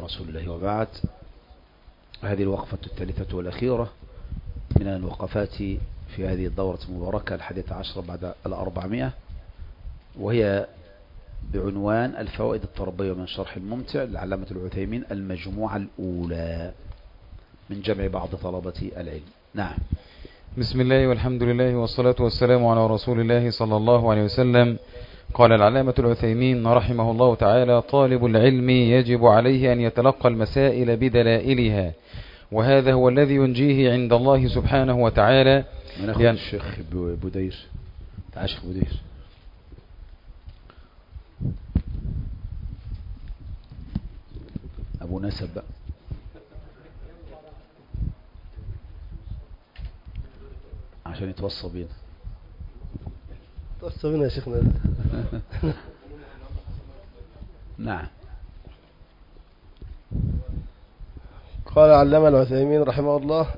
رسول الله وبعد. هذه الوقفة الثالثة والأخيرة من الوقفات في هذه الدورة المباركة 11 بعد 400، وهي بعنوان الفوائد التربوية من شرح الممتع للعلامة العثيمين، المجموعة الأولى من جمع بعض طلبة العلم. نعم. بسم الله والحمد لله والصلاة والسلام على رسول الله صلى الله عليه وسلم. قال العلامة العثيمين رحمه الله تعالى: طالب العلم يجب عليه أن يتلقى المسائل بدلائلها، وهذا هو الذي ينجيه عند الله سبحانه وتعالى. ناخذ الشيخ بودير. تعال شيخ بودير. أبو نسب بقى. عشان يتوصى بينا. توصى بينا يا شيخنا. نعم. قال علامة العثيمين رحمه الله: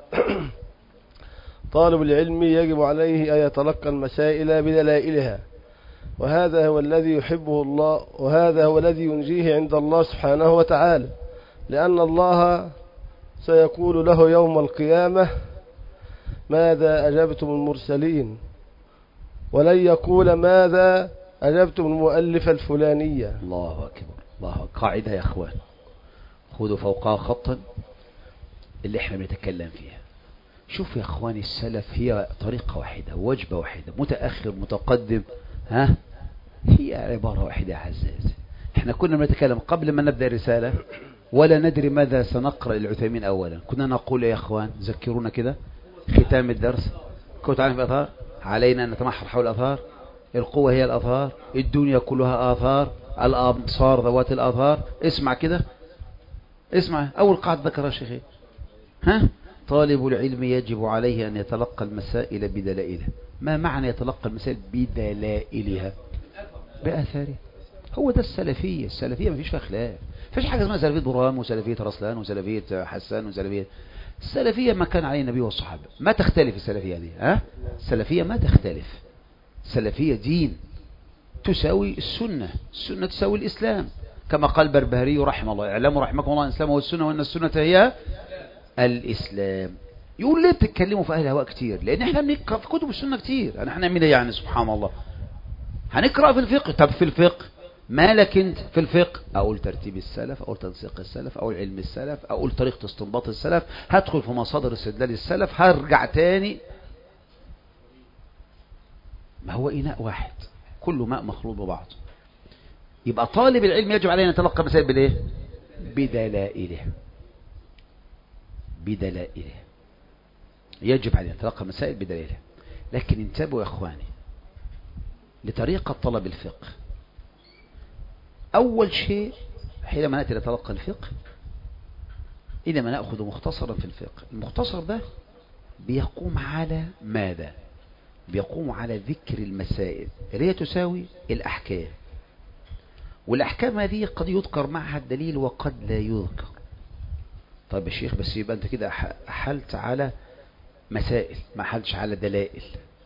طالب العلم يجب عليه أن يتلقى المسائل بدلائلها، وهذا هو الذي يحبه الله، وهذا هو الذي ينجيه عند الله سبحانه وتعالى، لأن الله سيقول له يوم القيامة: ماذا أجبتم المرسلين؟ ولن يقول ماذا أجبتم المؤلف الفلانية. الله أكبر، الله أكبر. قاعدة يا أخوان، خذوا فوقها خطا اللي احنا بنتكلم فيها. شوف يا أخواني، السلف هي طريقة واحدة، وجبة واحدة، متأخر متقدم، هي عبارة واحدة يا عزيزي. احنا كنا بنتكلم قبل ما نبدأ الرسالة ولا ندري ماذا سنقرأ العثيمين أولا. كنا نقول يا أخوان ذكرونا كده ختام الدرس، كنت عارف الأثار، علينا أن نتمحور حول الأثار، القوة هي الأثار، الدنيا كلها آثار، الأبصار ذوات الآثار. اسمع كده، اسمع أول قاعدة ذكرها شيخي. طالب العلم يجب عليه أن يتلقى المسائل بدلائلها. ما معنى يتلقى المسائل بدلائلها؟ بأثارها. هو ده السلفية. السلفية ما فيش فيها خلاف، فيش حاجة اسمها سلفية برهام وسلفية رسلان وسلفية حسان وسلفية. السلفية ما كان عليه النبي والصحابة، ما تختلف السلفية دي. السلفية ما تختلف. السلفية دين تساوي السنة، السنة تساوي الإسلام، كما قال البربهاري رحمه الله: اعلموا رحمكم الله الإسلام هو السنة، وأن السنة هي الإسلام. يقول ليه بتتكلموا في أهل الهواء كتير؟ لأن احنا بنقرأ في كتب السنة كتير. احنا من يعني سبحان الله هنقرأ في الفقه. طب في الفقه مالك انت في الفقه؟ اقول ترتيب السلف، اقول تنسيق السلف، اقول علم السلف، اقول طريقة استنباط السلف، هدخل في مصادر استدلال السلف، هرجع تاني. ما هو إناء واحد، كل ماء مخلوط ببعض. يبقى طالب العلم يجب عليه أن يتلقى مسائل بالايه؟ بدلائله. بدلائله يجب عليه أن يتلقى مسائل بدلائله. لكن انتبهوا يا اخواني لطريقة طلب الفقه. أول شيء حينما نأتي نتلقى الفقه، إنما نأخذ مختصرا في الفقه. المختصر ده بيقوم على ماذا؟ بيقوم على ذكر المسائل اللي هي تساوي الأحكام، والأحكام هذه قد يذكر معها الدليل وقد لا يذكر. طيب يا شيخ، بس يبقى أنت كده أحلت على مسائل، ما أحلتش على دلائل.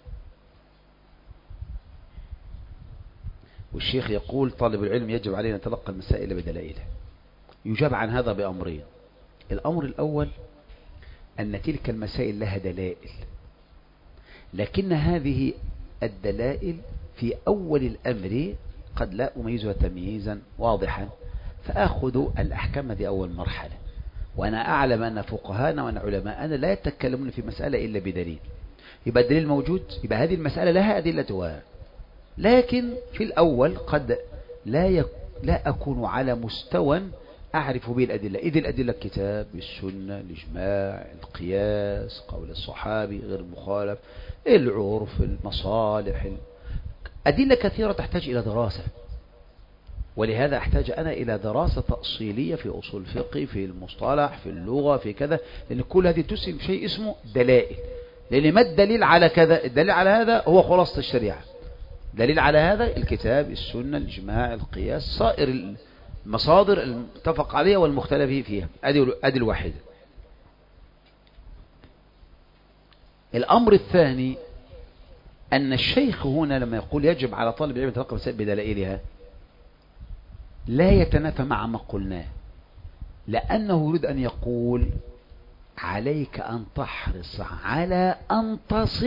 والشيخ يقول طالب العلم يجب علينا نتلقى المسائل بدلائله. يجاب عن هذا بأمرين. الأمر الأول أن تلك المسائل لها دلائل، لكن هذه الدلائل في أول الأمر قد لا أميزها تمييزا واضحا، فأخذ الأحكام دي أول مرحلة. وأنا أعلم أن فقهانا وأن علماءنا لا يتكلمون في مسألة إلا بدليل. يبقى الدليل موجود، يبقى هذه المسألة لها أدلتها. لكن في الأول قد لا أكون على مستوى أعرف به الأدلة. إذ الأدلة الكتاب، السنة، الإجماع، القياس، قول الصحابي غير المخالف، العرف، المصالح، أدلة كثيرة تحتاج إلى دراسة. ولهذا أحتاج أنا إلى دراسة تأصيلية في أصول الفقه، في المصطلح، في اللغة، في كذا، لأن كل هذه تسهم شيء اسمه دلائل. لأن ما الدليل على كذا؟ الدليل على هذا هو خلاصة الشريعة. دليل على هذا الكتاب، السنة، الإجماع، القياس، صائر المصادر المتفق عليها والمختلف فيها. أدي الواحدة. الأمر الثاني أن الشيخ هنا لما يقول يجب على طالب العلم يتلقى المسائل بدلائلها لا يتنافى مع ما قلناه. لأنه يريد أن يقول عليك أن تحرص على أن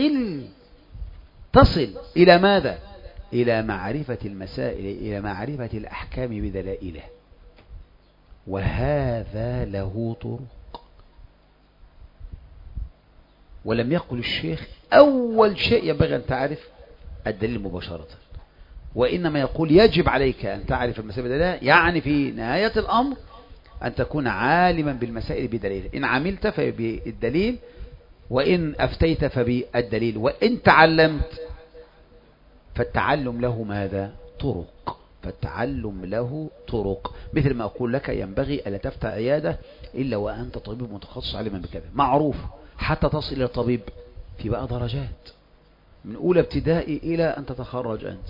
تصل إلى ماذا؟ إلى معرفة المسائل، إلى معرفة الأحكام بدلائله، وهذا له طرق. ولم يقل الشيخ أول شيء ينبغي أن تعرف الدليل مباشرة، وإنما يقول يجب عليك أن تعرف المسائل بدلائله، يعني في نهاية الأمر أن تكون عالما بالمسائل بدليل. إن عملت فبالدليل، وإن أفتيت فبالدليل، وإن تعلمت فالتعلم له ماذا؟ طرق. فالتعلم له طرق، مثل ما أقول لك ينبغي ألا تفتح عيادة إلا وأنت طبيب متخصص علما بكذا، معروف. حتى تصل إلى طبيب في بقى درجات، من أولى ابتدائي إلى أن تتخرج أنت.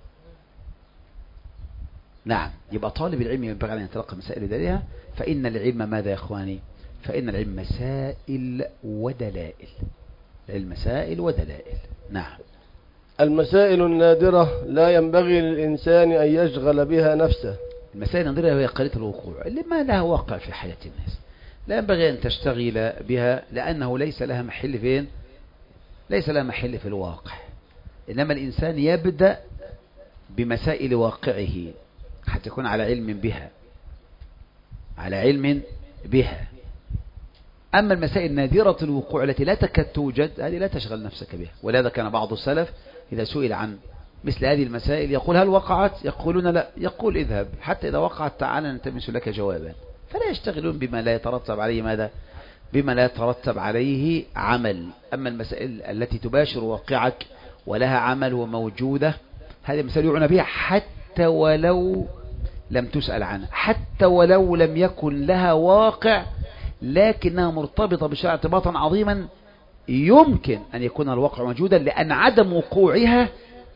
نعم، يبقى طالب العلم ينبغي أن يتلقى مسائل بدليلها. فإن العلم ماذا يا إخواني؟ فإن العلم مسائل ودلائل. العلم مسائل ودلائل. نعم. المسائل النادرة لا ينبغي للإنسان أن يشغل بها نفسه. المسائل النادرة هي قليلة الوقوع اللي ما لها واقع في حياة الناس، لا ينبغي أن تشتغل بها، لأنه ليس لها محل فين؟ ليس لها محل في الواقع. إنما الإنسان يبدأ بمسائل واقعه حتى يكون على علم بها، على علم بها. أما المسائل نادرة الوقوع التي لا تكاد توجد، هذه لا تشغل نفسك بها. ولهذا كان بعض السلف إذا سئل عن مثل هذه المسائل يقول هل وقعت؟ يقولون لا. يقول اذهب حتى إذا وقعت تعال نلتمس لك جوابا. فلا يشتغلون بما لا يترتب عليه ماذا؟ بما لا يترتب عليه عمل. أما المسائل التي تباشر واقعك ولها عمل وموجودة، هذه مسائل يعنى بها حتى ولو لم تسأل عنها، حتى ولو لم يكن لها واقع، لكنها مرتبطة بالشرع ارتباطا عظيما يمكن أن يكون الواقع موجودا، لأن عدم وقوعها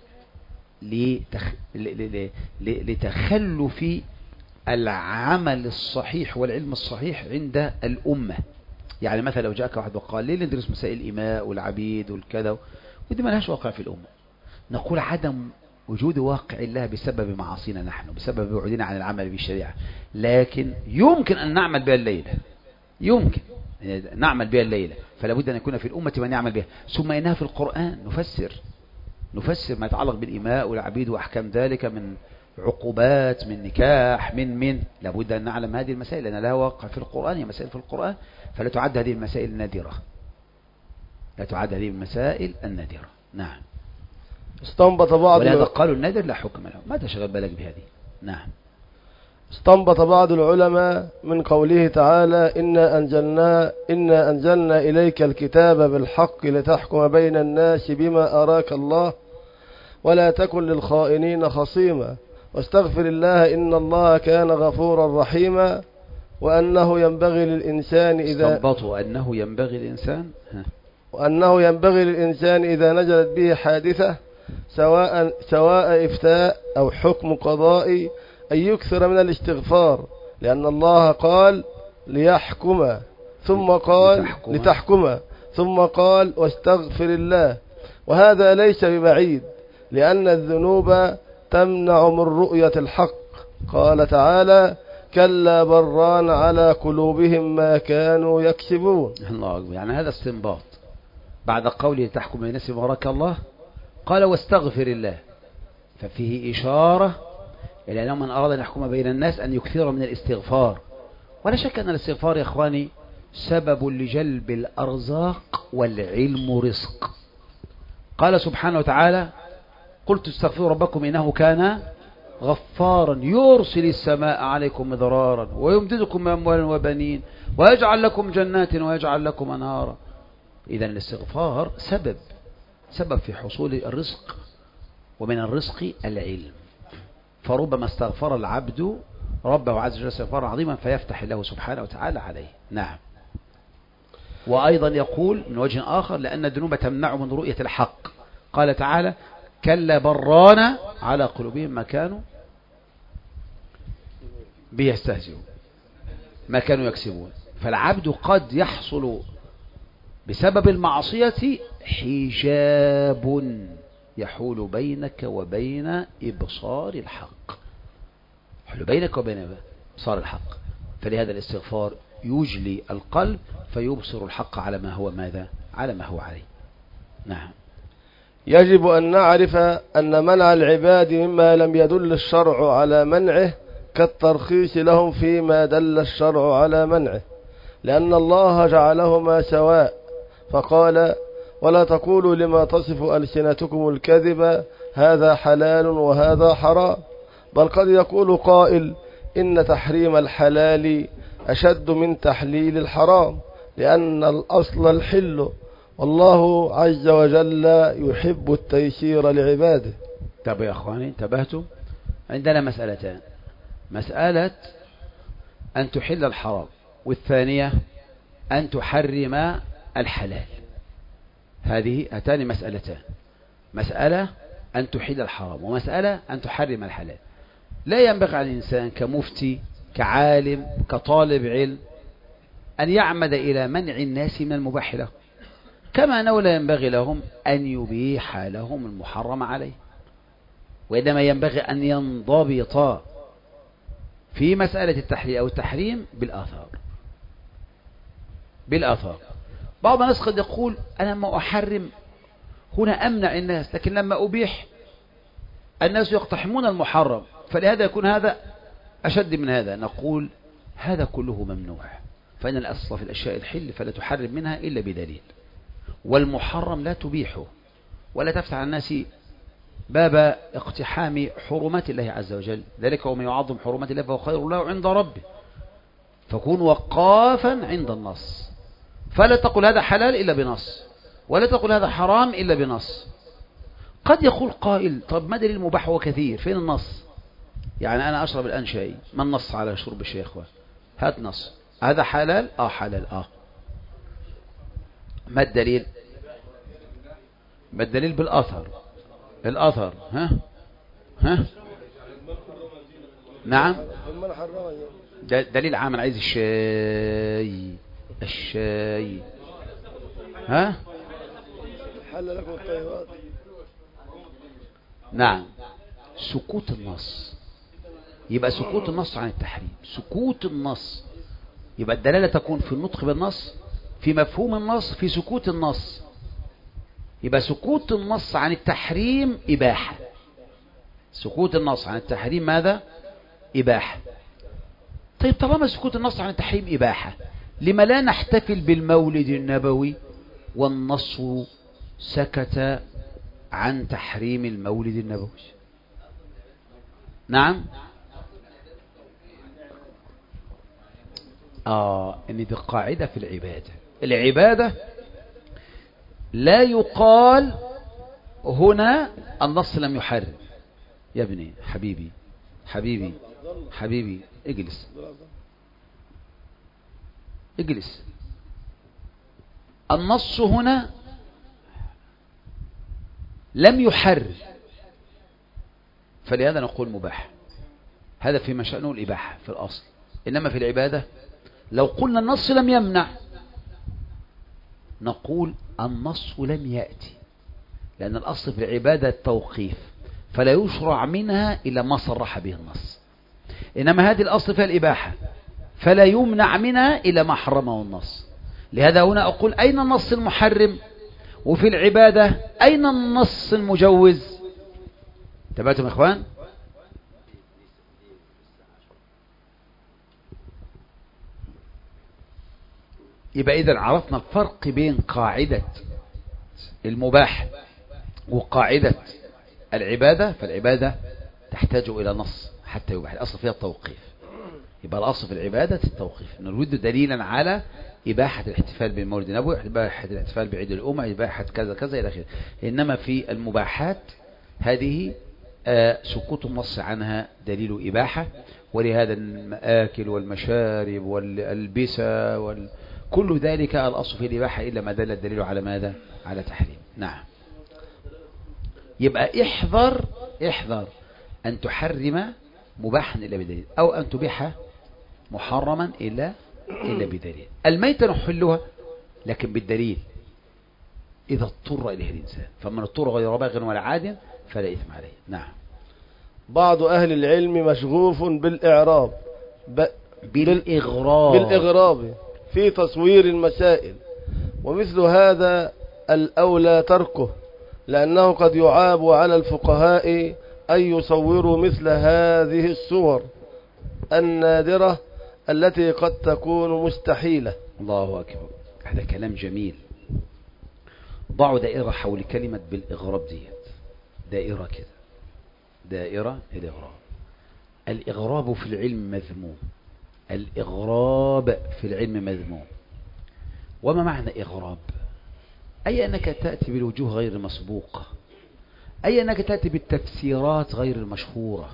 لتخلف العمل الصحيح والعلم الصحيح عند الأمة. يعني مثلا لو جاءك واحد وقال ليه ندرس مسائل الإماء والعبيد والكذا، ودي ما لهاش واقع في الأمة، نقول عدم وجود واقع الله بسبب معاصينا نحن، بسبب بعدنا عن العمل بالشريعة، لكن يمكن أن نعمل بها الليلة، يمكن نعمل بها الليلة، فلا بد أن يكون في الأمة من يعمل بها. ثم إنها في القرآن نفسر ما يتعلق بالإماء والعبيد وأحكام ذلك من عقوبات، من نكاح، من لابد أن نعلم هذه المسائل لأن لها واقع في القرآن، هي مسائل في القرآن، فلا تعد هذه المسائل النادرة، لا تعد هذه المسائل النادرة. نعم. استنبط بعض ولهذا قالوا النادر لا حكم له، ما تشغل بالك بهذه. نعم. استنبط بعض العلماء من قوله تعالى إنا أنزلنا إليك الكتاب بالحق لتحكم بين الناس بما أراك الله ولا تكن للخائنين خصيما واستغفر الله إن الله كان غفورا رحيما، وأنه ينبغي للإنسان إذا نزلت به حادثة سواء إفتاء أو حكم قضائي أن يكثر من الاستغفار، لأن الله قال لتحكم ثم قال واستغفر الله. وهذا ليس ببعيد، لأن الذنوب تمنع من رؤية الحق. قال تعالى كلا بران على قلوبهم ما كانوا يكسبون. الله أكبر. يعني هذا استنباط بعد قوله تحكم بين الناس بما أراك الله، قال واستغفر الله، ففيه إشارة إلى أن من أراد أن يحكم بين الناس أن يكثر من الاستغفار. ولا شك أن الاستغفار يا إخواني سبب لجلب الأرزاق، والعلم رزق. قال سبحانه وتعالى قلت استغفروا ربكم إنه كان غفارا يرسل السماء عليكم مدرارا ويمددكم بأموال وبنين ويجعل لكم جنات ويجعل لكم أنهارا. إذا الاستغفار سبب في حصول الرزق، ومن الرزق العلم. فربما استغفر العبد ربه عز وجل استغفارا عظيما فيفتح الله سبحانه وتعالى عليه. نعم. وأيضا يقول من وجه آخر لأن الذنوب تمنع من رؤية الحق. قال تعالى كلا بران على قلوبهم ما كانوا بيستهزئون، ما كانوا يكسبون. فالعبد قد يحصل بسبب المعصية حجاب يحول بينك وبين إبصار الحق، يحول بينك وبين إبصار الحق. فلهذا الاستغفار يجلي القلب فيبصر الحق على ما هو ماذا؟ على ما هو عليه. نعم. يجب أن نعرف أن منع العباد مما لم يدل الشرع على منعه كالترخيص لهم فيما دل الشرع على منعه، لأن الله جعلهما سواء، فقال: ولا تقولوا لما تصف ألسنتكم الكذب هذا حلال وهذا حرام، بل قد يقول قائل: إن تحريم الحلال أشد من تحليل الحرام، لأن الأصل الحل، والله عز وجل يحب التيسير لعباده. طب يا أخواني انتبهتم؟ عندنا مسألتان: مسألة أن تحل الحرام، والثانية أن تحرم الحلال. هاتان مسألتان: مسألة أن تحل الحرام، ومسألة أن تحرم الحلال. لا ينبغي على الإنسان كمفتي كعالم كطالب علم أن يعمد إلى منع الناس من المباح له، كما أنه لا ينبغي لهم أن يبيح لهم المحرم عليه، وإنما ينبغي أن ينضبط في مسألة التحليل أو التحريم بالآثار. بعض الناس قد يقول: أنا لما أحرم هنا أمنع الناس، لكن لما أبيح الناس يقتحمون المحرم، فلهذا يكون هذا أشد من هذا. نقول: هذا كله ممنوع، فإن الأصل في الأشياء الحل، فلا تحرم منها إلا بدليل، والمحرم لا تبيحه ولا تفتح على الناس باب اقتحام حرمات الله عز وجل. ذلك ومن يعظم حرمات الله فهو خير له عند ربه. فكون وقافا عند النص، فلا تقل هذا حلال إلا بنص، ولا تقل هذا حرام إلا بنص. قد يقول قائل: طب ما دليل المباح وكثير، فين النص؟ يعني أنا أشرب الآن شاي، ما النص على شرب الشاي يا إخوان؟ هات نص. هذا حلال؟ حلال. ما الدليل؟ ما الدليل؟ الأثر. ها نعم، دليل عام. أنا عايز الشاي. ها حل لكم الطيبات. نعم. سكوت النص، يبقى سكوت النص عن التحريم. سكوت النص يبقى الدلالة تكون في النطق بالنص، في مفهوم النص، في سكوت النص. يبقى سكوت النص عن التحريم إباحة. سكوت النص عن التحريم ماذا؟ إباحة. طيب طالما سكوت النص عن التحريم إباحة، لما لا نحتفل بالمولد النبوي والنص سكت عن تحريم المولد النبوي؟ نعم. إن دي قاعدة في العبادة لا يقال هنا النص لم يحرم. يا ابني حبيبي اجلس. النص هنا لم يحرم، فلهذا نقول مباح. هذا فيما شأنه الإباحة في الأصل. إنما في العبادة لو قلنا النص لم يمنع، نقول النص لم يأتي، لأن الأصل في العبادة التوقيف، فلا يشرع منها إلا ما صرح به النص. إنما هذه الأصل فيها الإباحة، فلا يمنع منها إلا ما حرمه النص. لهذا هنا أقول: أين النص المحرم؟ وفي العبادة أين النص المجوز؟ تبعتم يا إخوان؟ يبقى إذن عرفنا الفرق بين قاعدة المباح وقاعدة العبادة. فالعبادة تحتاج إلى نص حتى يباح، الأصل فيها التوقيف. يبقى الأصل في العبادة التوقيف، نريد دليلا على إباحة الاحتفال بالمولد النبوي، إباحة الاحتفال بعيد الأمة، إباحة كذا كذا إلى آخره. إنما في المباحات هذه سكوت النص عنها دليل إباحة. ولهذا المآكل والمشارب والألبسة كل ذلك الأصل في الإباحة إلا ما دل الدليل على ماذا؟ على تحريم. نعم. يبقى احذر أن تحرم مباحا إلا بدليل، أو أن تبيح محرما إلا بدليل. الميتة نحلها لكن بالدليل إذا اضطر إليه الإنسان، فمن اضطر غير باغ ولا عاد فلا إثم عليه. نعم. بعض أهل العلم مشغوف بالإعراب بالإغراب في تصوير المسائل، ومثل هذا الأولى تركه، لأنه قد يعاب على الفقهاء أن يصوروا مثل هذه الصور النادرة التي قد تكون مستحيلة. الله أكبر، هذا كلام جميل. ضعوا دائرة حول كلمة بالإغراب ديت، دائرة كده، دائرة الإغراب. الإغراب في العلم مذموم، الإغراب في العلم مذموم. وما معنى إغراب؟ أي أنك تأتي بالوجوه غير المسبوقة، أي أنك تأتي بالتفسيرات غير المشهورة،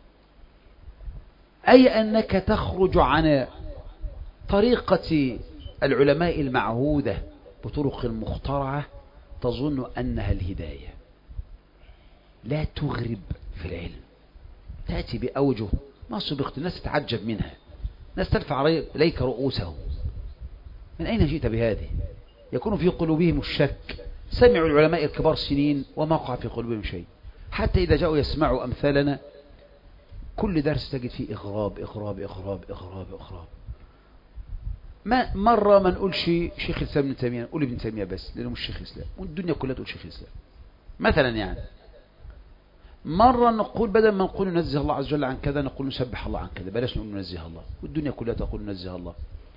أي أنك تخرج عن طريقة العلماء المعهودة بطرق مخترعة تظن أنها الهداية. لا تغرب في العلم، تأتي بأوجه ما سبقت، الناس تتعجب منها، الناس ترفع إليك رؤوسهم. من أين جئت بهذه؟ يكون في قلوبهم الشك. سمعوا العلماء الكبار سنين وما وقع في قلوبهم شيء، حتى إذا جاءوا يسمعوا أمثالنا كل درس تجد فيه إغراب إغراب إغراب إغراب إغراب. ما مرة ما نقولش شيخ الإسلام ابن تيمية، نقول ابن تيمية بس لأنه مش شيخ الإسلام، والدنيا كلها تقول شيخ الإسلام مثلا. يعني مرة نقول بدل ما نقول ننزه الله عز وجل عن كذا نقول نسبح الله عن كذا، بلاش نقول ننزه الله، والدنيا كلها تقول ننزه الله.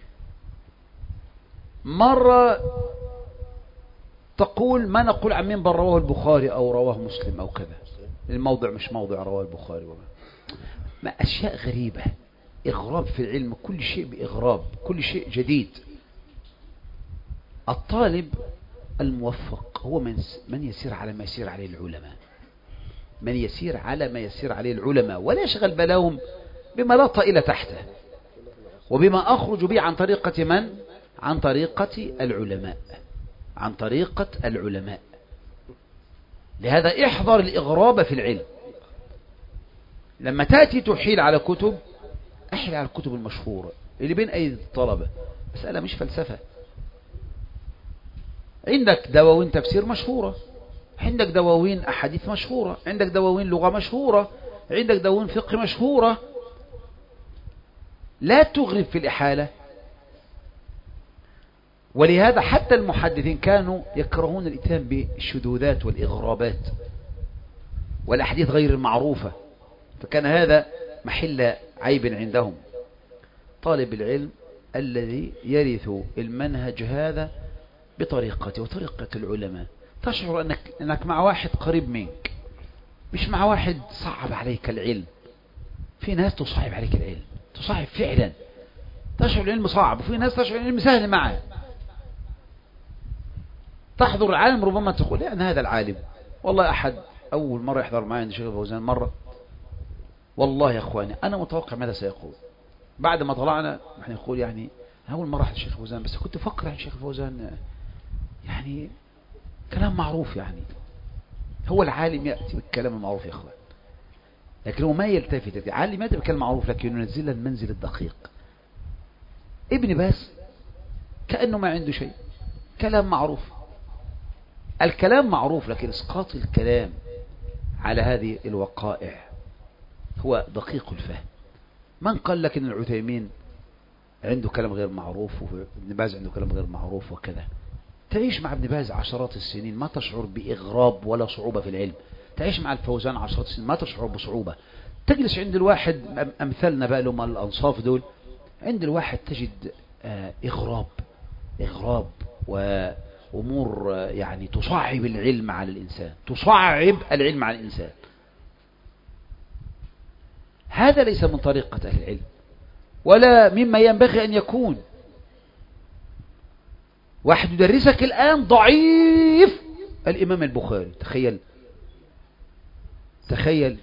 مرة تقول ما نقول عن منبر رواه البخاري أو رواه مسلم أو كذا، الموضع مش موضع رواه البخاري ما أشياء غريبة. إغراب في العلم، كل شيء بإغراب، كل شيء جديد. الطالب الموفق هو من يسير على ما يسير عليه العلماء، من يسير على ما يسير عليه العلماء، ولا يشغل بالهم بما لا طائل تحته وبما أخرج به عن طريقة من؟ عن طريقة العلماء، عن طريقة العلماء. لهذا احذر الإغراب في العلم. لما تأتي تحيل على كتب، أحيل على الكتب المشهورة اللي بين أيدي الطلبة. مسألة مش فلسفة. عندك دواوين تفسير مشهورة، عندك دواوين أحاديث مشهورة، عندك دواوين لغة مشهورة، عندك دواوين فقه مشهورة. لا تغرب في الإحالة. ولهذا حتى المحدثين كانوا يكرهون الاتيان بالشذوذات والإغرابات والأحاديث غير المعروفة، فكان هذا محل عيب عندهم. طالب العلم الذي يرث المنهج هذا بطريقته وطريقة العلماء، تشعر أنك مع واحد قريب منك، مش مع واحد صعب عليك العلم. في ناس تصعب عليك العلم، تصعب فعلا، تشعر العلم صعب، وفي ناس تشعر العلم سهل معه. تحضر العالم ربما تقول يعني هذا العالم، والله أحد أول مرة يحضر معي عند الشيخ الفوزان مرة، والله يا أخواني أنا متوقع ماذا سيقول. بعد ما طلعنا نحن يقول يعني أول مرة أحد الشيخ الفوزان، بس كنت أفكر عن الشيخ الفوزان يعني كلام معروف، يعني هو العالم يأتي بالكلام المعروف يا أخوان، لكن هو ما يلتفت. العالم يأتي بالكلام المعروف لكن ينزل المنزل الدقيق. ابن باز كأنه ما عنده شيء، كلام معروف، الكلام معروف، لكن اسقاط الكلام على هذه الوقائع هو دقيق الفهم. من قال لك ان العثيمين عنده كلام غير معروف وابن باز عنده كلام غير معروف وكذا؟ تعيش مع ابن باز عشرات السنين ما تشعر بإغراب ولا صعوبة في العلم. تعيش مع الفوزان عشرات السنين ما تشعر بصعوبة. تجلس عند الواحد أمثالنا بقى لهم الأنصاف دول، عند الواحد تجد إغراب وأمور يعني تصعب العلم على الإنسان، تصعب العلم على الإنسان. هذا ليس من طريقة أهل العلم ولا مما ينبغي أن يكون. واحد يدرسك الآن ضعيف الإمام البخاري، تخيل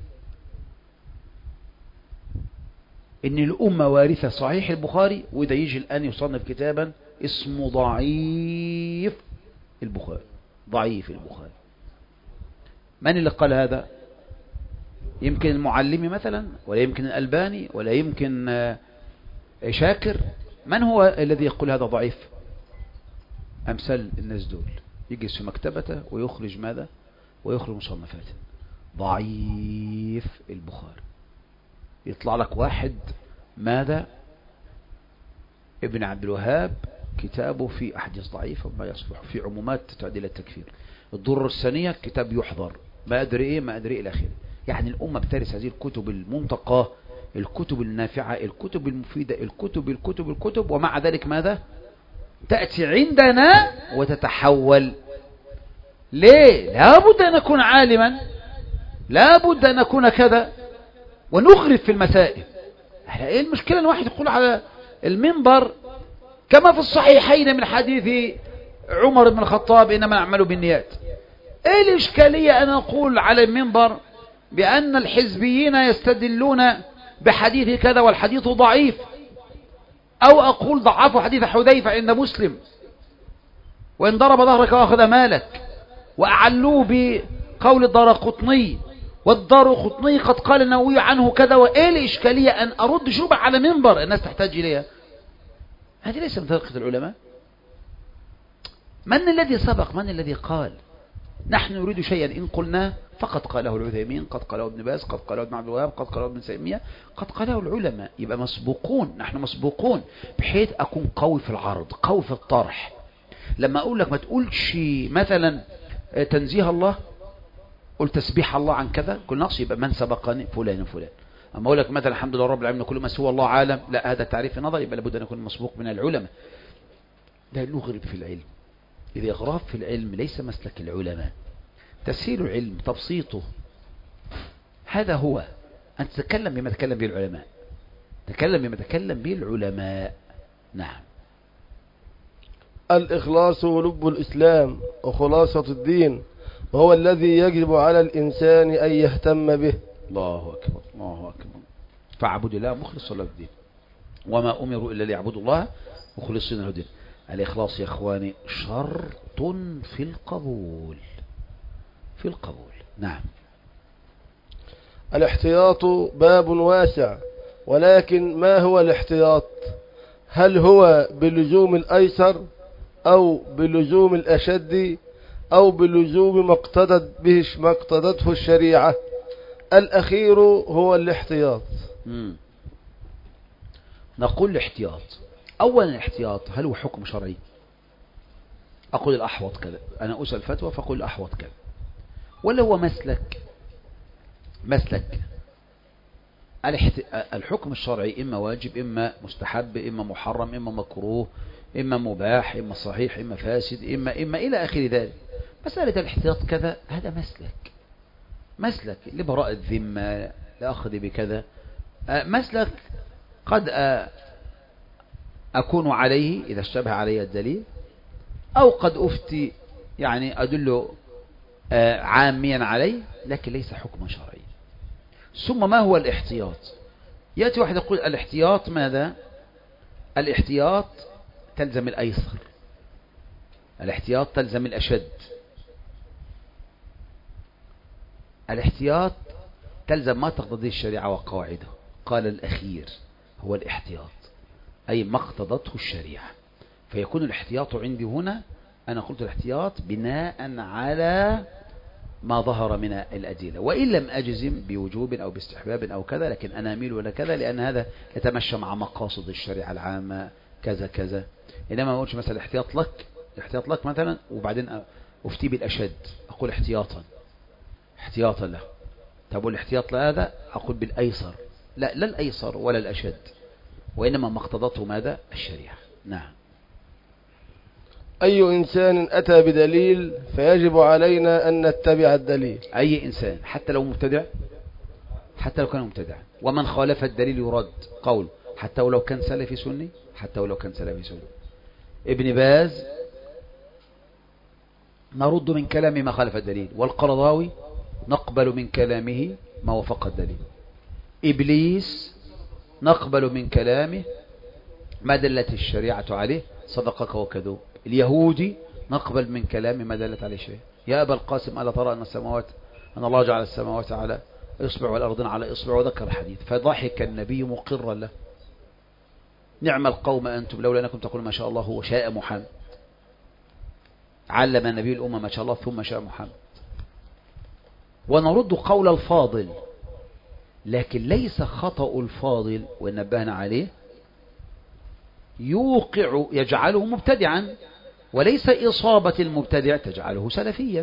إن الأمة وارثة صحيح البخاري، وإذا يجي الآن يصنف كتابا اسمه ضعيف البخاري، ضعيف البخاري. من اللي قال هذا؟ يمكن المعلمي مثلا، ولا يمكن الألباني، ولا يمكن شاكر. من هو الذي يقول هذا ضعيف؟ أمثال الناس دول يجلس في مكتبته ويخرج ماذا؟ ويخرج مصنفاته. ضعيف البخاري. يطلع لك واحد ماذا؟ ابن عبد الوهاب كتابه في أحاديث ضعيفة وما يصلح، في عمومات تعديل التكفير. الضرر الثانية كتاب يحضر، ما أدري إيه ما أدري إلى آخره. يعني الأمة بترث هذه الكتب المنتقاة، الكتب النافعة، الكتب المفيدة، الكتب، ومع ذلك ماذا؟ تأتي عندنا وتتحول. ليه؟ لابد أن أكون عالما، لابد أن أكون كذا، ونغرف في المسائل. ايه المشكلة ان واحد يقول على المنبر كما في الصحيحين من حديث عمر بن الخطاب إنما نعمل بالنيات؟ ايه الإشكالية أن أقول على المنبر بأن الحزبيين يستدلون بحديث كذا والحديث ضعيف، أو أقول ضعفوا حديث حذيفة عند مسلم وإن ضرب ظهرك وأخذ مالك، وأعلوه بقول الدارقطني والدارقطني قد قال النووي عنه كذا. وإيه الإشكالية أن أرد شبه على منبر الناس تحتاج إليها؟ هذه ليس من طريقة العلماء. من الذي سبق؟ من الذي قال؟ نحن نريد شيئا إن قلناه فقد قاله العثيمين، قد قاله ابن باز، قد قاله ابن عبد الوهاب، قد قاله ابن تيمية، قد قاله العلماء. يبقى مسبوقون، نحن مسبوقون، بحيث أكون قوي في العرض، قوي في الطرح. لما أقول لك ما تقولش مثلا تنزيه الله، قل تسبيح الله عن كذا، كل نقص، يبقى من سبقني فلان وفلان. أما أقول لك مثلا الحمد لله رب العالمين كل ما سوى الله عالم، لا، هذا تعريف نظر، يبقى لابد أن يكون مسبوق من العلماء. لا نغرب في العلم. إذا إغراب في العلم ليس مسلك العلماء. تسهيل العلم، تبسيطه، هذا هو. أن تتكلم بما تكلم به العلماء، تكلم بما تكلم به العلماء. نعم. الإخلاص لب الإسلام وخلاصة الدين، وهو الذي يجب على الإنسان أن يهتم به. الله أكبر، الله أكبر. فاعبد الله مخلصا له الدين، وما أمروا إلا ليعبدوا الله مخلصين له الدين. الإخلاص يا إخواني شرط في القبول، في القبول. نعم. الاحتياط باب واسع، ولكن ما هو الاحتياط؟ هل هو بلزوم الأيسر، أو بلزوم الأشد، أو بلزوم ما اقتضته الشريعة؟ الأخير هو الاحتياط. نقول الاحتياط. أولا الاحتياط هل هو حكم شرعي؟ أقول الأحوط كذا، أنا أسأل فتوى فأقول الأحوط كذا، ولا هو مسلك؟ الحكم الشرعي إما واجب، إما مستحب، إما محرم، إما مكروه، إما مباح، إما صحيح، إما فاسد، إما إلى آخر ذلك. مسألة الاحتياط كذا هذا مسلك لبراء الذمة، لأخذ بكذا، مسلك قد أكون عليه إذا اشتبه علي الدليل، أو قد أفتي يعني أدل عاميا عليه، لكن ليس حكما شرعيا. ثم ما هو الاحتياط؟ يأتي واحد يقول الاحتياط ماذا؟ الاحتياط تلزم الأيسر، الاحتياط تلزم الأشد، الاحتياط تلزم ما تقتضيه الشريعة وقواعده. قال الأخير هو الاحتياط، أي ما اقتضته الشريعة. فيكون الاحتياط عندي هنا، أنا قلت الاحتياط بناء على ما ظهر من الأدلة، وإن لم أجزم بوجوب أو باستحباب أو كذا، لكن أنا أميل ولا كذا، لأن هذا يتمشى مع مقاصد الشريعة العامة كذا كذا. إنما ما أقولش مثلا احتياط لك مثلا وبعدين أفتي بالأشد، أقول احتياطا له. طب الاحتياط لهذا أقول بالأيسر، لا الأيسر ولا الأشد، وإنما ما اقتضته ماذا؟ الشريعة. نعم. أي إنسان أتى بدليل فيجب علينا أن نتبع الدليل. أي إنسان حتى لو مبتدع، حتى لو كان مبتدع، ومن خالف الدليل يرد قول، حتى ولو كان سلفي سني، حتى ولو كان سلفي سني. ابن باز نرد من كلامه ما خالف الدليل، والقرضاوي نقبل من كلامه ما وفق الدليل. إبليس نقبل من كلامه ما دلت الشريعة عليه، صدقك وكذوب. اليهودي نقبل من كلامه ما دلت عليه شيء. يا أبا القاسم ألا ترى أن الله جعل السماوات على إصبع والأرضين على إصبع، وذكر الحديث. فضحك النبي مقرا له. نعم القوم أنتم لولا أنكم تقولون ما شاء الله هو شاء محمد. علم النبي الأمة ما شاء الله ثم شاء محمد. ونرد قول الفاضل لكن ليس خطأ الفاضل ونبهنا عليه يجعله مبتدعا، وليس إصابة المبتدع تجعله سلفيا،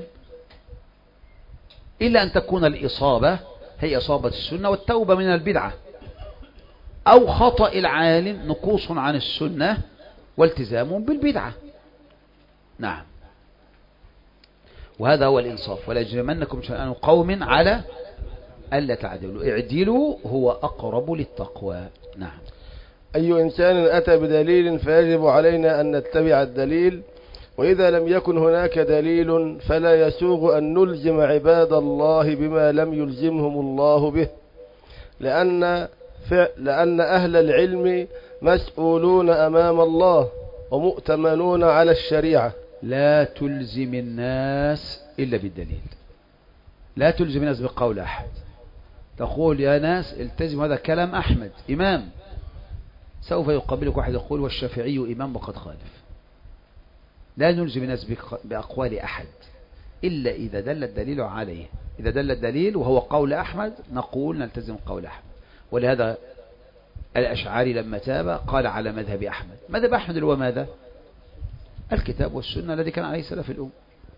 إلا أن تكون الإصابة هي إصابة السنة والتوبة من البدعة، أو خطأ العالم نقوص عن السنة والتزام بالبدعة. نعم، وهذا هو الإنصاف. ولا يجرمنكم شنآن قوم على ألا تعدلوا اعدلوا هو أقرب للتقوى. نعم. أي إنسان أتى بدليل فيجب علينا أن نتبع الدليل، وإذا لم يكن هناك دليل فلا يسوغ أن نلزم عباد الله بما لم يلزمهم الله به، لأن أهل العلم مسؤولون أمام الله ومؤتمنون على الشريعة. لا تلزم الناس إلا بالدليل، لا تلزم الناس بقول أحد. تقول يا ناس التزم هذا كلام أحمد إمام، سوف يقابلك واحد يقول والشافعي إمام وقد خالف. لا نلزم الناس بأقوال أحد إلا إذا دل الدليل عليه. إذا دل الدليل وهو قول أحمد نقول نلتزم قول أحمد. ولهذا الأشعري لما تاب قال على مذهب أحمد. مذهب أحمد اللي هو ماذا؟ الكتاب والسنة الذي كان عليه سلف الأمة.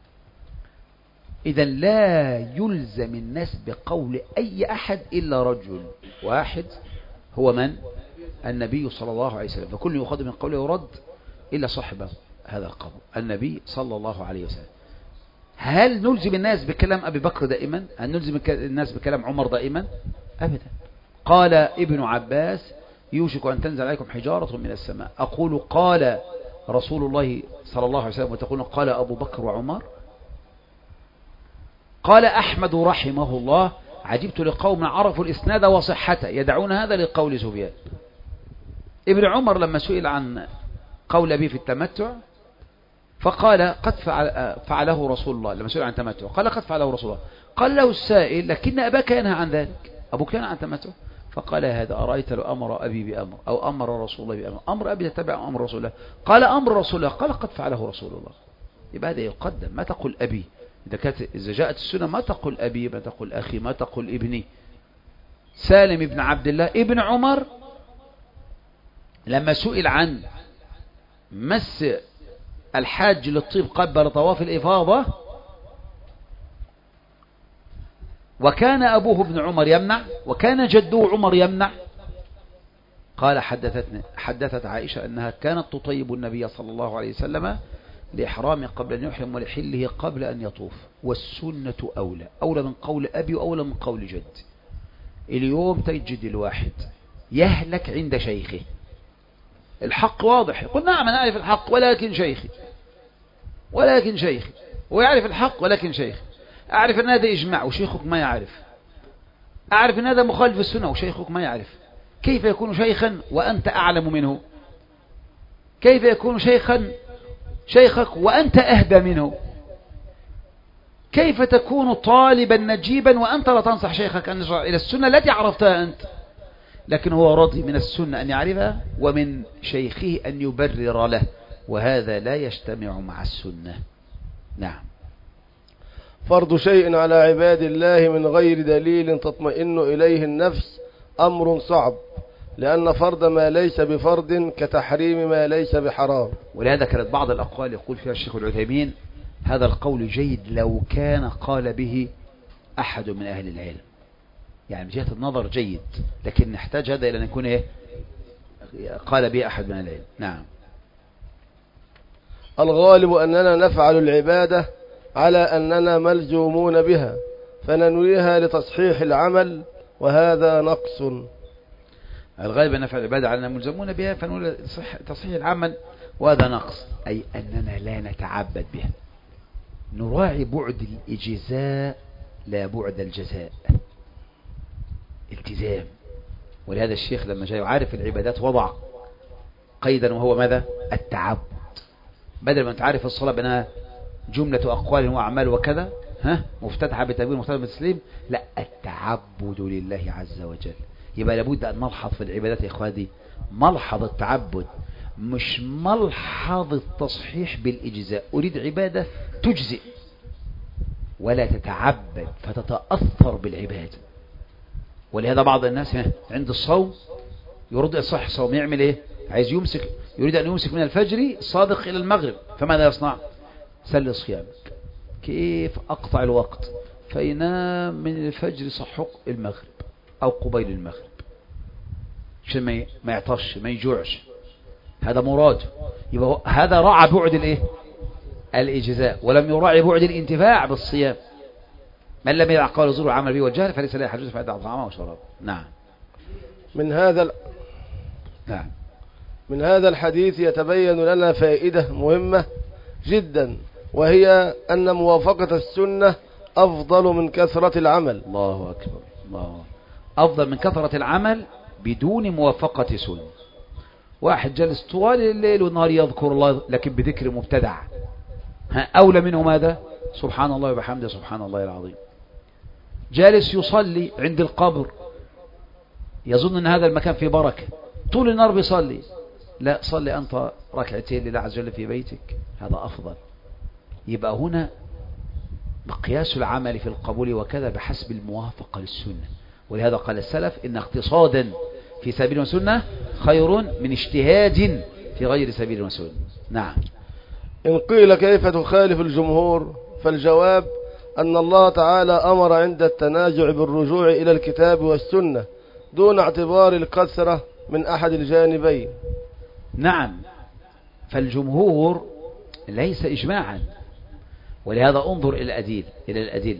إذا لا يلزم الناس بقول أي أحد إلا رجل واحد، هو من؟ النبي صلى الله عليه وسلم. فكل يؤخذ من قوله ورد إلا صاحب هذا القول النبي صلى الله عليه وسلم. هل نلزم الناس بكلام أبي بكر دائما؟ هل نلزم الناس بكلام عمر دائما؟ أبدا. قال ابن عباس يوشك أن تنزل عليكم حجارة من السماء. أقول قال رسول الله صلى الله عليه وسلم وتقول قال أبو بكر وعمر؟ قال أحمد رحمه الله عجبت لقوم عرفوا الإسناد وصحته يدعون هذا لقول سفيان. ابن عمر لما سئل عن قول أبي في التمتع فقال قد فعله رسول الله. لما سئل عن التمتع قال قد فعله رسول الله. قال له السائل لكن أباك ينهى عن ذلك، أبوك ينهى عن التمتع؟ فقال هذا أرأيت لو أمر أبي بأمر أو أمر رسول الله بأمر، أمر أبي تتبع أمر رسول الله؟ قال أمر رسول الله. قال قد فعله رسول الله. يبقى هذا يقدم، ما تقول أبي. إذا جاءت السنة ما تقول أبي، ما تقول أخي، ما تقول ابني. سالم بن عبد الله ابن عمر لما سئل عن مس الحاج للطيب قبل طواف الإفاضة وكان أبوه ابن عمر يمنع وكان جده عمر يمنع، قال حدثت عائشة أنها كانت تطيب النبي صلى الله عليه وسلم لإحرامه قبل أن يحرم ولحله قبل أن يطوف، والسنة أولى من قول أبي وأولى من قول جد. اليوم تجد الواحد يهلك عند شيخه، الحق واضح، يقول نعم أنا أعرف الحق ولكن شيخي ويعرف الحق ولكن شيخي، أعرف أن هذا إجماع وشيخك ما يعرف، أعرف أن هذا مخالف السنة وشيخك ما يعرف. كيف يكون شيخا وأنت أعلم منه؟ كيف يكون شيخك وأنت أهدى منه؟ كيف تكون طالبا نجيبا وأنت لا تنصح شيخك أن يرجع إلى السنة التي عرفتها أنت؟ لكن هو راضي من السنة أن يعرفها ومن شيخه أن يبرر له، وهذا لا يجتمع مع السنة. نعم. فرض شيء على عباد الله من غير دليل تطمئن إليه النفس أمر صعب، لأن فرض ما ليس بفرض كتحريم ما ليس بحرام. ولهذا كانت بعض الأقوال يقول فيها الشيخ العثيمين هذا القول جيد لو كان قال به أحد من أهل العلم، يعني من جهة النظر جيد، لكن نحتاج هذا إلى أن يكون قال به أحد من العلم. نعم. الغالب أننا نفعل العبادة على أننا ملزومون بها فننويها لتصحيح العمل، وهذا نقص. الغالب أن نفعل العبادة على أننا ملزومون بها فننوي تصحيح العمل، وهذا نقص، أي أننا لا نتعبد بها، نراعي بعد الإجزاء لا بعد الجزاء، التزام. ولهذا الشيخ لما جاء يعرف العبادات وضع قيدا وهو ماذا؟ التعبد. بدل ما تعرف الصلاة بأنها جملة أقوال وأعمال وكذا مفتتحة بتكبير مختلف بالتسليم، لا، التعبد لله عز وجل. يبقى لابد أن نلحظ في العبادات يا إخواني ملحظ التعبد، مش ملحظ التصحيح بالإجزاء. أريد عبادة تجزئ ولا تتعبد فتتأثر بالعبادة. ولهذا بعض الناس عند الصوم يريد يصح الصوم يعمل ايه؟ عايز يمسك، يريد ان يمسك من الفجر الصادق الى المغرب، فماذا يصنع؟ سل صيامك. كيف اقطع الوقت؟ فينام من الفجر صحق المغرب او قبيل المغرب عشان ما يعطش ما يجوعش. هذا مراد. يبقى هذا راعى بعد الايه؟ الاجزاء، ولم يراعي بعد الانتفاع بالصيام. من لم يدع قول الزور والعمل به والجهل فليس له حاجه فيدع طعامه وشرابه. نعم. من هذا الحديث يتبين لنا فائدة مهمة جدا، وهي أن موافقة السنة أفضل من كثرة العمل. الله أكبر. الله أفضل من كثرة العمل بدون موافقة سنة. واحد جلس طوال الليل والنهار يذكر الله لكن بذكر مبتدع، أولى منه ماذا؟ سبحان الله وبحمده سبحان الله العظيم. جالس يصلي عند القبر يظن أن هذا المكان فيه بركة، طول النهار بيصلي. لا، صلي أنت ركعتين لله عز وجل في بيتك، هذا أفضل. يبقى هنا مقياس العمل في القبول وكذا بحسب الموافقة للسنة. ولهذا قال السلف إن اقتصادا في سبيل وسنة خير من اجتهاد في غير سبيل وسنة. نعم. إن قيل كيف تخالف الجمهور، فالجواب أن الله تعالى أمر عند التنازع بالرجوع إلى الكتاب والسنة دون اعتبار الكثرة من أحد الجانبين. نعم، فالجمهور ليس إجماعا، ولهذا انظر إلى الأدلة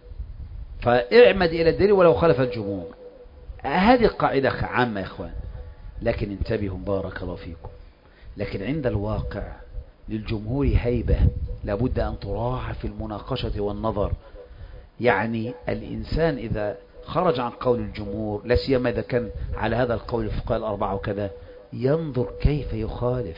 فاعمد إلى الدليل ولو خالف الجمهور. هذه قاعدة عامة يا إخوان، لكن انتبهوا بارك الله فيكم. لكن عند الواقع للجمهور هيبة لابد أن تراعى في المناقشة والنظر. يعني الإنسان إذا خرج عن قول الجمهور، لا سيما إذا كان على هذا القول الفقهاء الأربعة وكذا، ينظر كيف يخالف.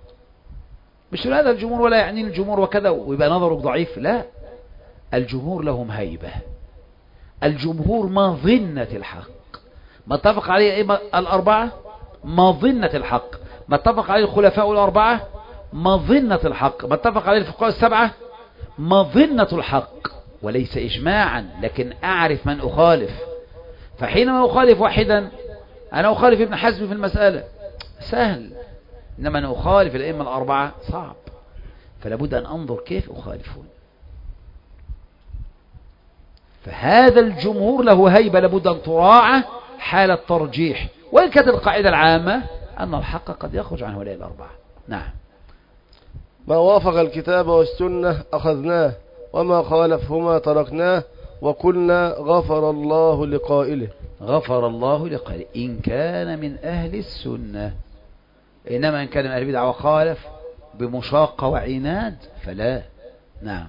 مش هذا الجمهور ولا يعني الجمهور وكذا ويبقى نظرك ضعيف، لا، الجمهور لهم هيبة. الجمهور مظنة الحق، ما اتفق عليه ايه الأربعة مظنة الحق، ما اتفق عليه الخلفاء الأربعة مظنة الحق، ما اتفق عليه الفقهاء السبعة مظنة الحق، وليس إجماعا، لكن أعرف من أخالف. فحينما أخالف واحدا، أنا أخالف ابن حزم في المسألة سهل، إنما أنا أخالف الأئمة الأربعة صعب، فلابد أن أنظر كيف أخالفون. فهذا الجمهور له هيبة لابد أن تراعى حال الترجيح، وإن كانت القاعدة العامة أن الحق قد يخرج عن هؤلاء الأربعة. نعم. ما وافق الكتاب والسنة أخذناه، وما خالفهما تركناه، وقلنا غفر الله لقائله. غفر الله لقائله إن كان من أهل السنة، إنما إن كان من أهل البدع وخالف بمشاقة وعناد فلا. نعم.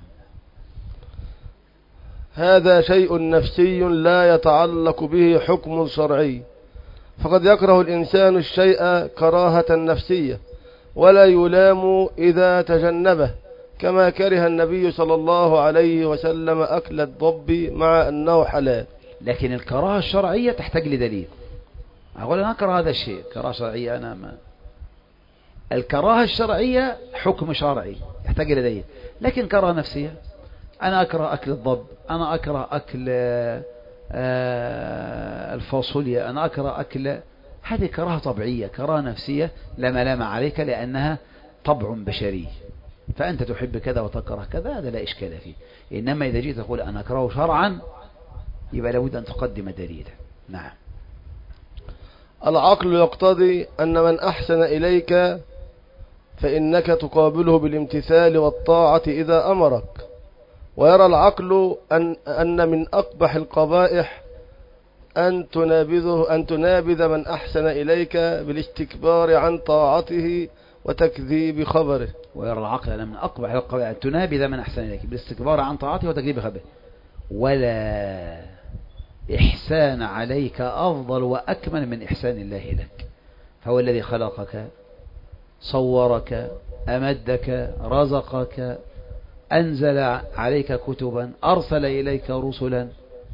هذا شيء نفسي لا يتعلق به حكم شرعي، فقد يكره الإنسان الشيء كراهة نفسية ولا يلام إذا تجنبه، كما كره النبي صلى الله عليه وسلم أكل الضب مع أنه حلال. لكن الكراهة الشرعية تحتاج لدليل. أقول أنا أكره هذا الشيء كراهة شرعية، أنا ما الكراهة الشرعية حكم شرعي يحتاج إلى دليل. لكن كراهة نفسية، أنا أكره أكل الضب، أنا أكره أكل الفاصوليا، أنا أكره أكل، هذه كراهة طبيعية، كراهة نفسية لا ملام عليك لأنها طبع بشري، فأنت تحب كذا وتكره كذا، هذا لا إشكال فيه. إنما إذا جيت تقول أنا أكره شرعا يبقى لابد أن تقدم دليلا. نعم. العقل يقتضي أن من أحسن إليك فإنك تقابله بالامتثال والطاعة إذا أمرك، ويرى العقل أن من أقبح القبائح أن تنابذ من أحسن إليك بالاستكبار عن طاعته وتكذيب خبره. ويرى العقل أن من أقبح القبائح أن تنابذ من أحسن إليك بالاستكبار عن طاعته وتكذيب خبره، ولا إحسان عليك أفضل وأكمل من إحسان الله لك. فهو الذي خلقك، صورك، أمدك، رزقك، أنزل عليك كتبا، أرسل إليك رسلا،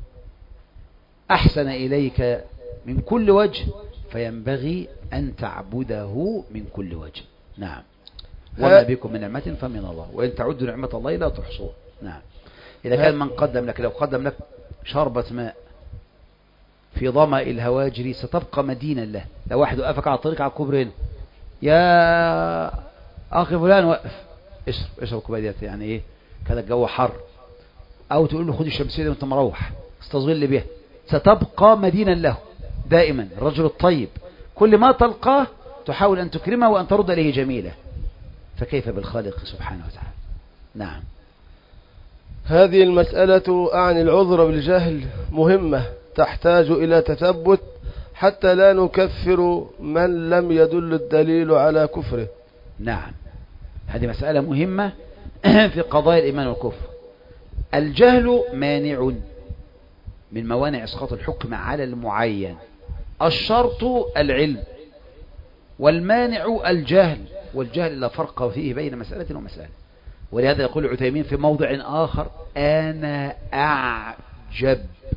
أحسن إليك من كل وجه، فينبغي أن تعبده من كل وجه. نعم. وما بكم من نعمة فمن الله، وإن تعدوا نعمة الله لا تحصوها. نعم. إذا كان من قدم لك، لو قدم لك شربة ماء في ظمأ الهواجر ستبقى مدينا له. لو واحد وقفك على الطريق على الكوبري هنا، يا أخي فلان وقف، اشرب كوباية ديت، يعني إيه كده الجو حر، أو تقول له خد الشمسية دي وأنت مروح استظل بها، ستبقى مدينا له دائما. الرجل الطيب كل ما تلقاه تحاول أن تكرمه وأن ترد إليه جميلة، فكيف بالخالق سبحانه وتعالى. نعم. هذه المسألة عن العذر بالجهل مهمة تحتاج إلى تثبت حتى لا نكفر من لم يدل الدليل على كفره. نعم، هذه مسألة مهمة في قضايا الإيمان والكفر. الجهل مانع من موانع إسقاط الحكم على المعين. الشرط العلم والمانع الجهل، والجهل لا فرق فيه بين مسألة ومسألة. ولهذا يقول عثيمين في موضع آخر أنا أعجب،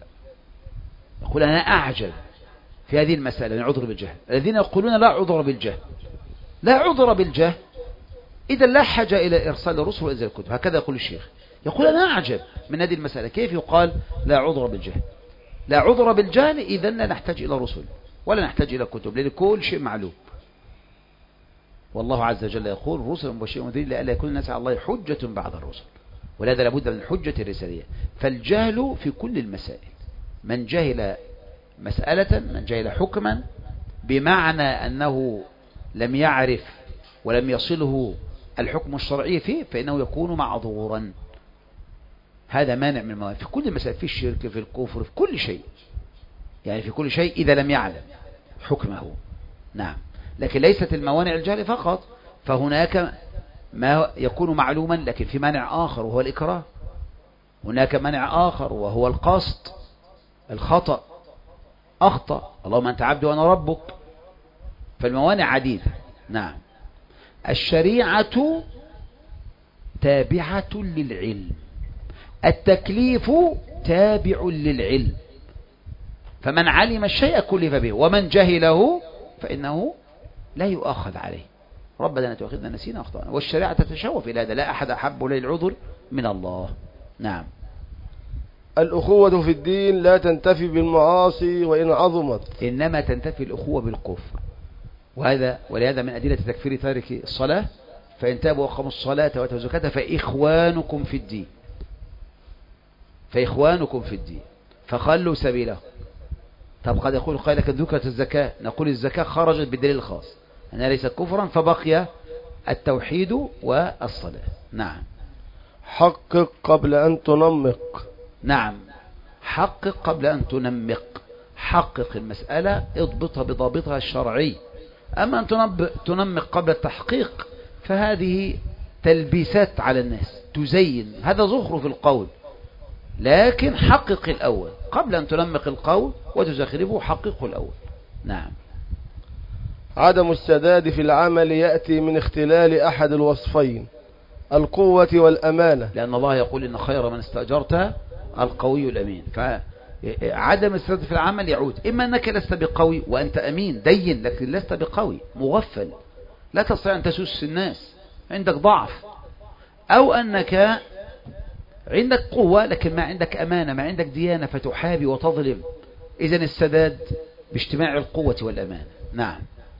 يقول أنا أعجب في هذه المسألة من عذر بالجهل. الذين يقولون لا عذر بالجهل، لا عذر بالجهل إذا لا حاجة إلى إرسال الرسل وإنزال الكتب، هكذا يقول الشيخ. يقول أنا أعجب من هذه المسألة، كيف يقال لا عذر بالجهل؟ لا عذر بالجهل إذا لا نحتاج إلى رسل ولا نحتاج إلى كتب، لأن كل شيء معلوم. والله عز وجل يقول رسل مبشرين ومنذرين لئلا يكون الناس على الله حجة بعد الرسل، ولهذا لابد من الحجة الرسالية. فالجهل في كل المسائل، من جهل مسألة، من جهل حكما بمعنى أنه لم يعرف ولم يصله الحكم الشرعي فيه، فإنه يكون معذورا. هذا مانع من الموانع في كل المسائل، في الشرك، في الكفر، في كل شيء، يعني في كل شيء إذا لم يعلم حكمه. نعم. لكن ليست الموانع الجهل فقط، فهناك ما يكون معلوما لكن في مانع آخر وهو الإكراه، هناك مانع آخر وهو القصد، الخطأ، أخطأ اللهم أنت عبدي وأنا ربك. فالموانع عديدة. نعم. الشريعة تابعة للعلم، التكليف تابع للعلم، فمن علم الشيء كلف به، ومن جهله فإنه لا يؤاخذ عليه. ربنا لا تؤاخذنا نسينا أخطأنا. والشريعة تتشوف إلى هذا، لا أحد أحب إليه العذر من الله. نعم. الأخوة في الدين لا تنتفي بالمعاصي وإن عظمت، إنما تنتفي الأخوة بالكفر. ولهذا من أدلة تكفير تارك الصلاة فإن تابوا وأقاموا الصلاة وآتوا الزكاة فإخوانكم في الدين، فإخوانكم في الدين فخلوا سبيله. طب قد يقول قائل لك ذكرت الزكاة، نقول الزكاة خرجت بالدليل الخاص أنها ليست كفرا، فبقي التوحيد والصلاة. نعم. حقق قبل أن تنمق. نعم، حقق قبل أن تنمق، حقق المسألة، اضبطها بضابطها الشرعي. أما أن تنمق قبل التحقيق فهذه تلبيسات على الناس، تزين، هذا زخرف القول. لكن حقق الأول قبل أن تنمق القول وتزخرفه، حققه الأول. نعم. عدم السداد في العمل يأتي من اختلال أحد الوصفين، القوة والأمانة، لأن الله يقول إن خير من استأجرت القوي الأمين. فعدم السداد في العمل يعود إما أنك لست بقوي وأنت أمين دين، لكن لست بقوي، مغفل، لا تستطيع أن تسوس الناس، عندك ضعف، أو أنك عندك قوة لكن ما عندك أمانة، ما عندك ديانة، فتحابي وتظلم. إذن السداد باجتماع القوة والأمانة. نعم.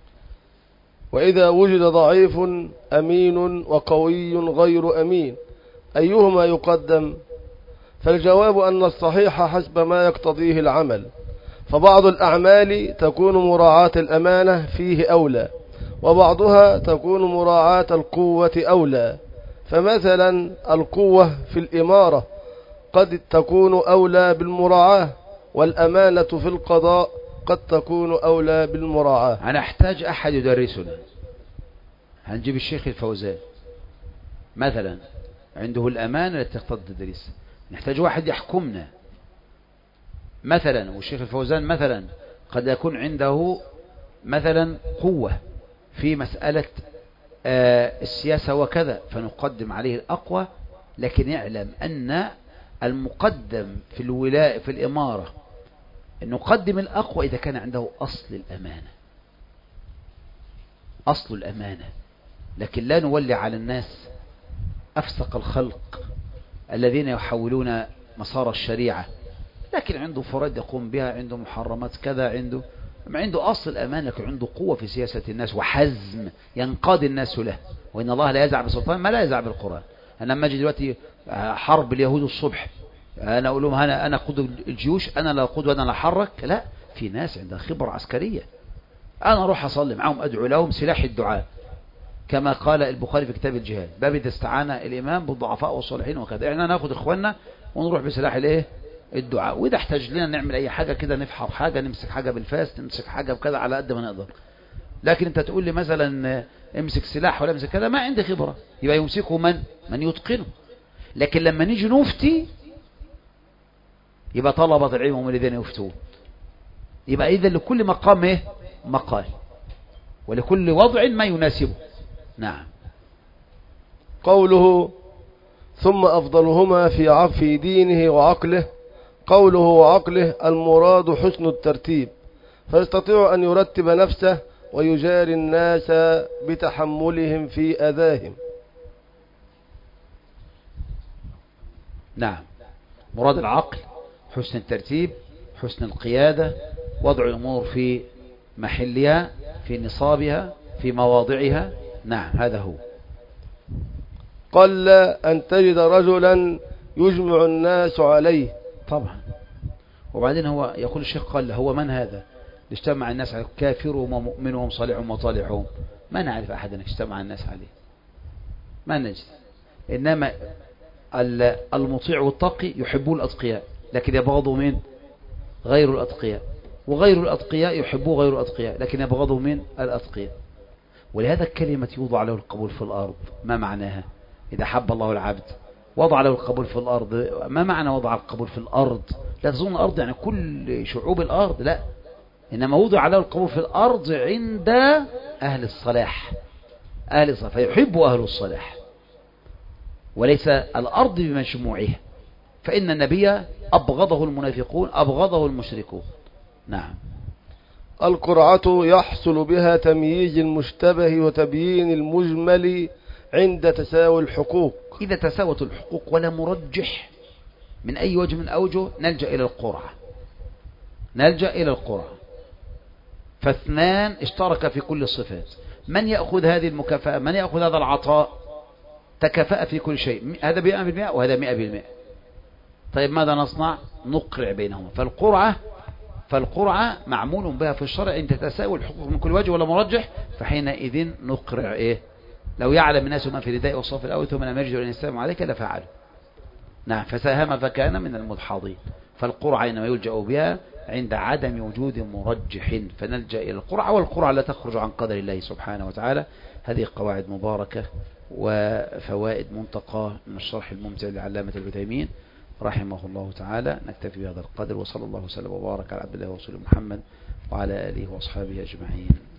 وإذا وجد ضعيف أمين وقوي غير أمين أيهما يقدم؟ فالجواب أن الصحيح حسب ما يقتضيه العمل، فبعض الأعمال تكون مراعاة الأمانة فيه أولى، وبعضها تكون مراعاة القوة أولى. فمثلا القوة في الإمارة قد تكون أولى بالمراعاة، والأمانة في القضاء قد تكون أولى بالمراعاة. هنحتاج أحد يدرسنا، هنجيب الشيخ الفوزان مثلا، عنده الأمانة التي تقتضي التدريس. نحتاج واحد يحكمنا مثلا، والشيخ الفوزان مثلا قد يكون عنده مثلا قوة في مسألة السياسة وكذا، فنقدم عليه الأقوى، لكن يعلم أن المقدم في الولاء في الإمارة نقدم الأقوى إذا كان عنده أصل الأمانة، أصل الأمانة. لكن لا نولي على الناس أفسق الخلق الذين يحولون مسار الشريعة، لكن عنده فرائض يقوم بها، عنده محرمات كذا، عنده أصل الأمان، لكن عنده قوة في سياسة الناس وحزم ينقاد الناس له. وإن الله لا يزع بسلطان ما لا يزع بالقرآن. أنا لما أجي دلوقتي حرب اليهود الصبح، أنا أقول لهم أنا أقود الجيوش، أنا لا أقود وأنا لا أحرك، لا، في ناس عندها خبرة عسكرية. أنا أروح أصلي معهم، أدعو لهم، سلاح الدعاء كما قال البخاري في كتاب الجهاد، باب إذا استعان الإمام بالضعفاء والصالحين وكذا. إحنا ناخد إخواننا ونروح بسلاح الإيه؟ الدعاء. وإذا احتاج لنا نعمل أي حاجة كده، نفحر حاجة، نمسك حاجة بالفاس، نمسك حاجة بكذا، على قد ما نقدر. لكن أنت تقول لي مثلا امسك سلاح ولا امسك كذا، ما عندي خبرة، يبقى يمسكه من يتقنه. لكن لما نيجي نفتي يبقى طلبة العلم هم الذين يفتون. يبقى إذا لكل مقام إيه؟ مقال، ولكل وضع ما يناسبه. نعم. قوله ثم أفضلهما في دينه وعقله، قوله وعقله المراد حسن الترتيب، فيستطيع أن يرتب نفسه ويجاري الناس بتحملهم في أذاهم. نعم، مراد العقل حسن الترتيب، حسن القيادة، وضع الأمور في محلها، في نصابها، في مواضعها. نعم، هذا هو. قل أن تجد رجلا يجمع الناس عليه. طبعا. وبعدين هو يقول الشيخ قال هو من هذا اجتمع الناس عليه؟ كافرهم ومؤمنهم صالحهم وطالحهم، ما نعرف أحدا اجتمع الناس عليه، ما نجد. إنما المطيع والتقي يحبون الأتقياء، لكن يبغضوا من غير الأتقياء، وغير الأتقياء يحبوا غير الأتقياء، لكن يبغضوا من الأتقياء. ولهذا الكلمة يوضع له القبول في الأرض، ما معناها؟ إذا حب الله العبد وضع له القبول في الأرض. ما معنى وضع القبول في الأرض؟ لا تظن الأرض يعني كل شعوب الأرض، لا، إنما وضع له القبول في الأرض عند أهل الصلاح، أهل الصلاح، فيحب أهل الصلاح، وليس الأرض بمجموعها. فإن النبي أبغضه المنافقون، أبغضه المشركون. نعم. القرعة يحصل بها تمييز المشتبه وتبيين المجمل عند تساوي الحقوق. إذا تساوت الحقوق ولا مرجح من أي وجه من أوجه نلجأ إلى القرعة، نلجأ إلى القرعة. فاثنان اشترك في كل الصفات، من يأخذ هذه المكافأة، من يأخذ هذا العطاء، تكافأ في كل شيء، هذا 100% وهذا 100%. طيب ماذا نصنع؟ نقرع بينهما. فالقرعة معمول بها في الشرع إن تتساوي الحقوق من كل وجه ولا مرجح، فحينئذ نقرع إيه؟ لو يعلم الناس ما في الرداء والصف الأول ثم لم يجدوا الإنسان عليك لفعل. نعم، فساهم فكان من المدحضين. فالقرعة إنما يلجأ بها عند عدم وجود مرجح، فنلجأ إلى القرعة، والقرعة لا تخرج عن قدر الله سبحانه وتعالى. هذه قواعد مباركة وفوائد منتقى من الشرح الممتع لعلامة العثيمين رحمه الله تعالى. نكتفي بهذا القدر، وصلى الله وسلم وبارك على عبد الله ورسوله محمد وعلى آله وأصحابه أجمعين.